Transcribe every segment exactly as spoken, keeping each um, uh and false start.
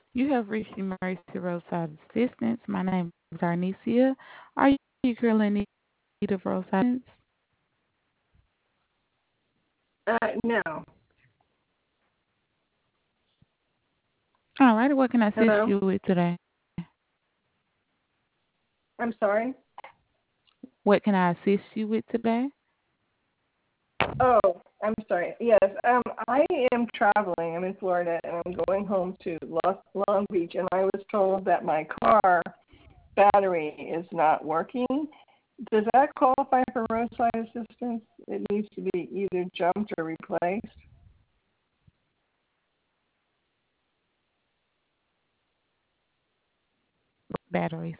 You have reached Emergency Roadside Assistance. My name is Arnicia. Are you currently in need of roadside assistance? Uh, no. All right, what can I assist Hello? you with today? I'm sorry? What can I assist you with today? Oh, I'm sorry. Yes, um, I am traveling. I'm in Florida, and I'm going home to Los, Long Beach, and I was told that my car battery is not working. Does that qualify for roadside assistance? It needs to be either jumped or replaced. Batteries.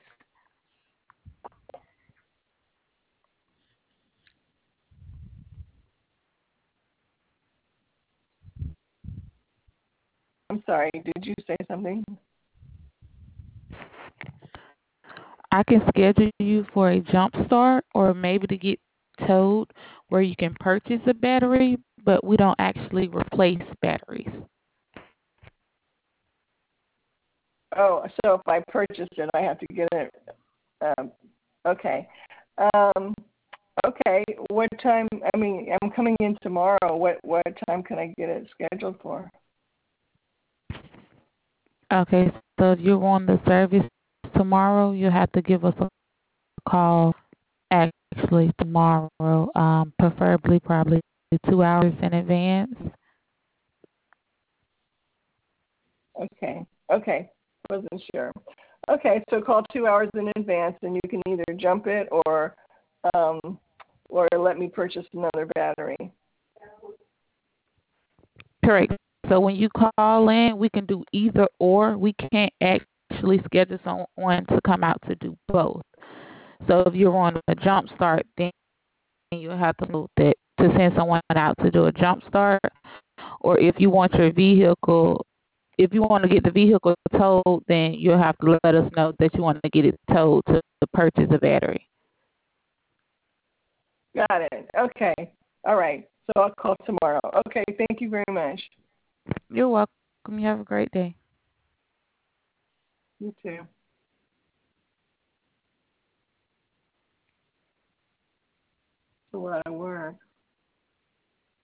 I'm sorry, did you say something? I can schedule you for a jump start or maybe to get towed where you can purchase a battery, but we don't actually replace batteries. Oh, so if I purchased it, I have to get it. Um, okay. Um, okay. What time? I mean, I'm coming in tomorrow. What what time can I get it scheduled for? Okay, so if you want the service tomorrow, you have to give us a call actually tomorrow, um, preferably probably two hours in advance. Okay. Okay. Wasn't sure. Okay, so call two hours in advance, and you can either jump it or um, or let me purchase another battery. Correct. So when you call in, we can do either or. We can't actually schedule someone to come out to do both. So if you're on a jump start, then you have to note that to send someone out to do a jump start, or if you want your vehicle, if you want to get the vehicle towed, then you'll have to let us know that you want to get it towed to purchase a battery. Got it. Okay. All right. So I'll call tomorrow. Okay. Thank you very much. You're welcome. You have a great day. You too. It's a lot of work.